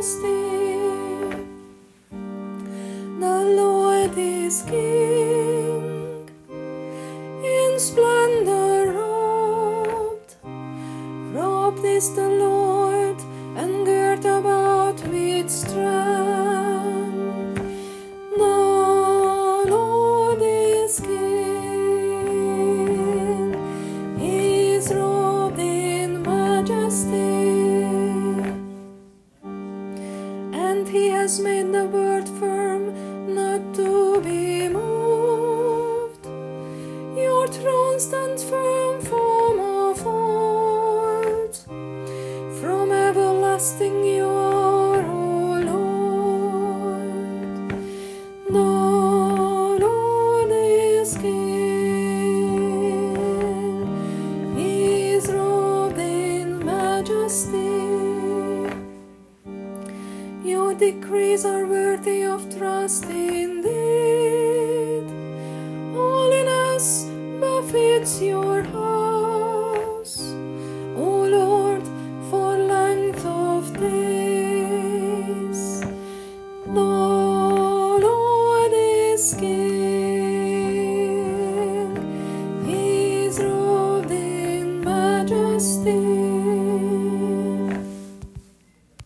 majesty. The Lord is King, in splendor robed is the Lord, and girt about with strength. The Lord is King, he is robed in majesty, and he has made the word firm, not to be moved. Your throne stands firm from of old, from everlasting you are, O Lord. The Lord is King, he is robed in majesty. Your decrees are worthy of trust indeed. Holiness befits your heart.